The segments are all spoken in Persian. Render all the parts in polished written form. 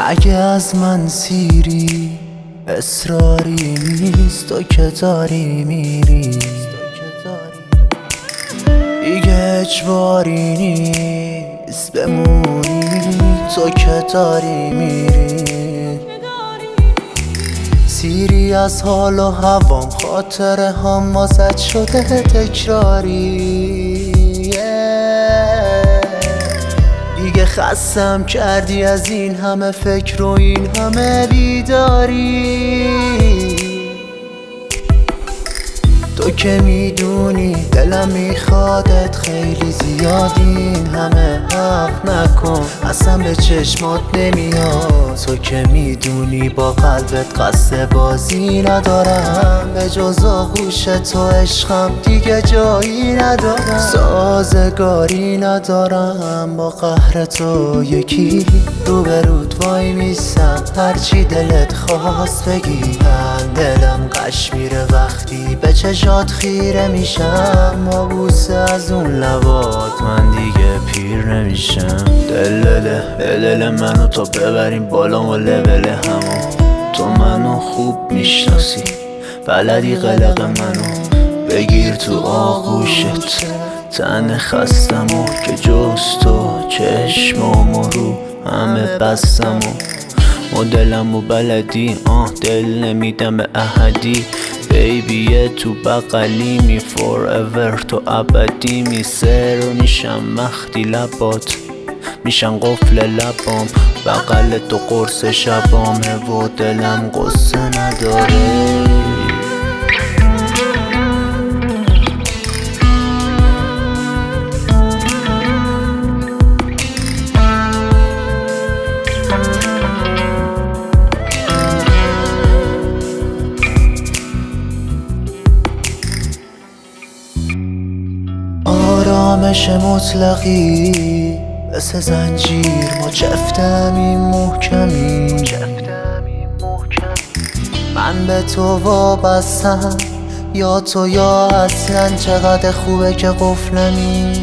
اگه از من سیری اصراری نیست تو که داری میری، دیگه اجباری نیست بمونی تو که داری میری. سیری از حال و هوام، خاطره هم واسه شده تکراری. دیگه خستم کردی از این همه فکر و این همه بیداری. تو که میدونی دلم میخوادت خیلی زیاد، این همه حرف نکن اصلا به چشمات نمیاد. تو که میدونی با قلبت قصد بازی ندارم، به جز آغوش تو عشقم دیگه جایی ندارم. سازگاری ندارم با قهر تو، یکی روبروت وای میسم هرچی دلت خواست بگی. من دلم قش میره وقتی به چشات خیره میشم، با بوسه از اون لبات من دیگه پیر نمیشم. دل منو تا ببریم بالا و لول همو، تو منو خوب میشناسی بلدی قلق منو بگیر تو آغوشت. تن خستمو که جز تو چشمامو رو همه بستمو، مدلمو بلدی دل نمیدم به احدی. بیبیه تو بغلیمی forever تو ابدی. میسر میشم وقتی لبات میشن قفل لبام، بغل تو قرص شبامه و دلم قصه نداره. آرامش مطلقی مثل زنجیر ما چفتمیم محکمی. من به تو وابستم یا تو یا اصلا، چقدر خوبه که قفلمی.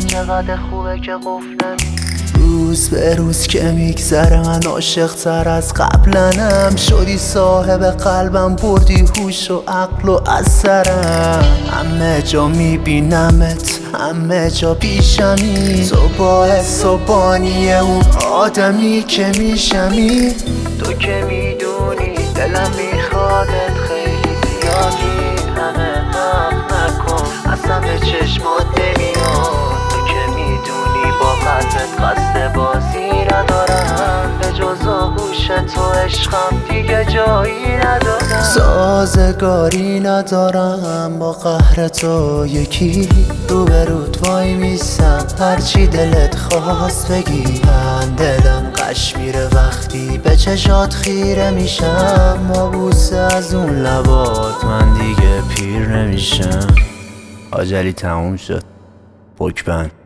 روز به روز که میگذره من عاشق تر از قبلنم شدی، صاحب قلبم بردی هوش و عقل و اثرم. همه جا میبینمت همه جا پیشمی، تو باعث و بانی اون آدمی که میشمی. تو که میدونی دلم میخوادت خیلی زیادی، همه حرف نکن اصلا به چشمات نمیاد. تو که میدونی با قلبت قصد بازی ندارم، به جز آغوش تو عشقم دیگه جایی ندارم. سازگاری ندارم با قهر تو، یکی روبروت وای میسم هرچی دلت خواست بگی. من دلم قش میره وقتی به چشات خیره میشم، با بوسه از اون لبات من دیگه پیر نمیشم. آجلی تموم شد، پک بند.